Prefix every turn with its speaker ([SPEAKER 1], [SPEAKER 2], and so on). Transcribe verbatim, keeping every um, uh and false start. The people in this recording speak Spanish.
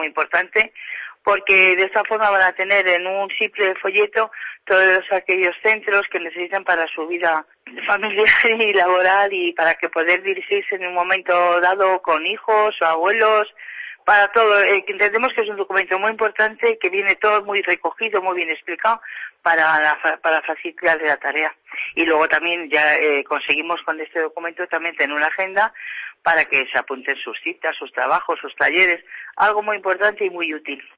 [SPEAKER 1] importante, porque de esta forma van a tener en un simple folleto todos aquellos centros que necesitan para su vida familiar y laboral y para que poder dirigirse en un momento dado con hijos o abuelos, para todo. Eh, entendemos que es un documento muy importante, que viene todo muy recogido, muy bien explicado para la, para facilitar la tarea. Y luego también ya eh, conseguimos con este documento también tener una agenda para que se apunten sus citas, sus trabajos, sus talleres, algo muy importante y muy útil.